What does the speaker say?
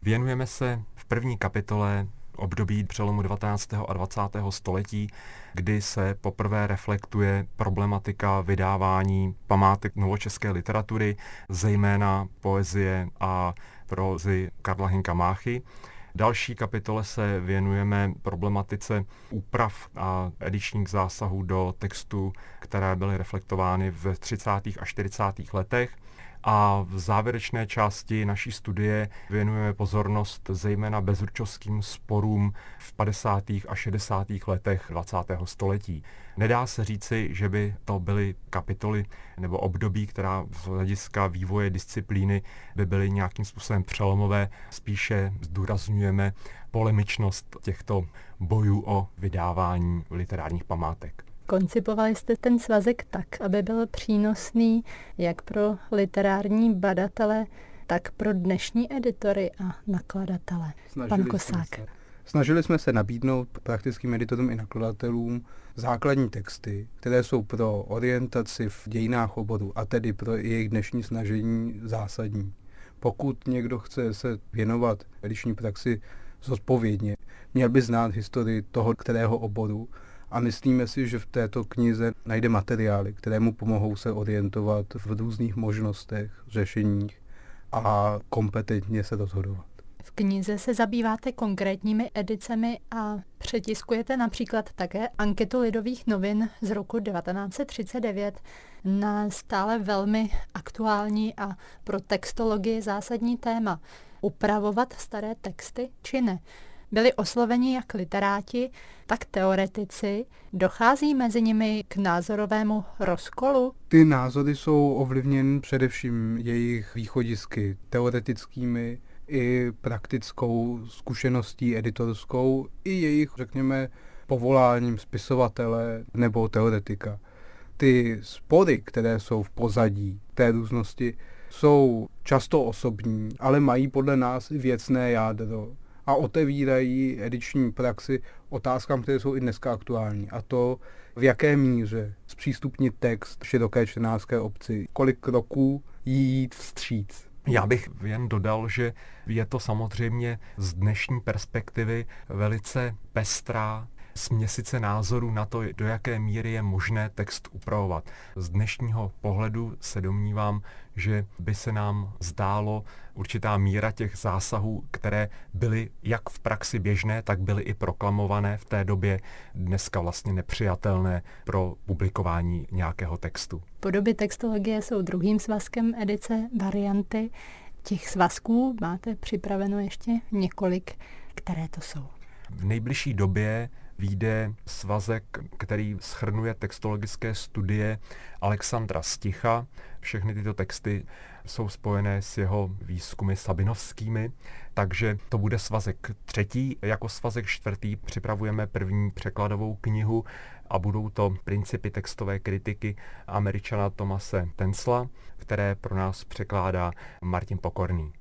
Věnujeme se v první kapitole období přelomu 19. a 20. století, kdy se poprvé reflektuje problematika vydávání památek novočeské literatury, zejména poezie a prózy Karla Hynka Máchy. V další kapitole se věnujeme problematice úprav a edičních zásahů do textu, které byly reflektovány v 30. a 40. letech. A v závěrečné části naší studie věnujeme pozornost zejména bezručovským sporům v 50. a 60. letech 20. století. Nedá se říci, že by to byly kapitoly nebo období, která z hlediska vývoje disciplíny by byly nějakým způsobem přelomové. Spíše zdůrazňujeme polemičnost těchto bojů o vydávání literárních památek. Koncipovali jste ten svazek tak, aby byl přínosný jak pro literární badatele, tak pro dnešní editory a nakladatele. Pan Kosák. Snažili jsme se nabídnout praktickým editorům i nakladatelům základní texty, které jsou pro orientaci v dějinách oboru a tedy pro jejich dnešní snažení zásadní. Pokud někdo chce se věnovat ediční praxi zodpovědně, měl by znát historii toho kterého oboru, a myslíme si, že v této knize najde materiály, které mu pomohou se orientovat v různých možnostech, řešeních a kompetentně se rozhodovat. V knize se zabýváte konkrétními edicemi a přetiskujete například také anketu Lidových novin z roku 1939 na stále velmi aktuální a pro textologii zásadní téma. Upravovat staré texty či ne? Byli osloveni jak literáti, tak teoretici. Dochází mezi nimi k názorovému rozkolu? Ty názory jsou ovlivněny především jejich východisky teoretickými i praktickou zkušeností editorskou, i jejich, řekněme, povoláním spisovatele nebo teoretika. Ty spory, které jsou v pozadí té různosti, jsou často osobní, ale mají podle nás i věcné jádro a otevírají ediční praxi otázkám, které jsou i dneska aktuální. A to, v jaké míře zpřístupnit text široké čtenářské obci, kolik kroků jít vstříc. Já bych jen dodal, že je to samozřejmě z dnešní perspektivy velice pestrá směsice názorů na to, do jaké míry je možné text upravovat. Z dnešního pohledu se domnívám, že by se nám zdálo určitá míra těch zásahů, které byly jak v praxi běžné, tak byly i proklamované v té době, dneska vlastně nepřijatelné pro publikování nějakého textu. Podoby textologie jsou druhým svazkem edice Varianty. Těch svazků máte připraveno ještě několik, které to jsou. V nejbližší době vyjde svazek, který shrnuje textologické studie Alexandra Sticha. Všechny tyto texty jsou spojené s jeho výzkumy sabinovskými, takže to bude svazek třetí. Jako svazek čtvrtý připravujeme první překladovou knihu a budou to principy textové kritiky Američana Thomase Tensla, které pro nás překládá Martin Pokorný.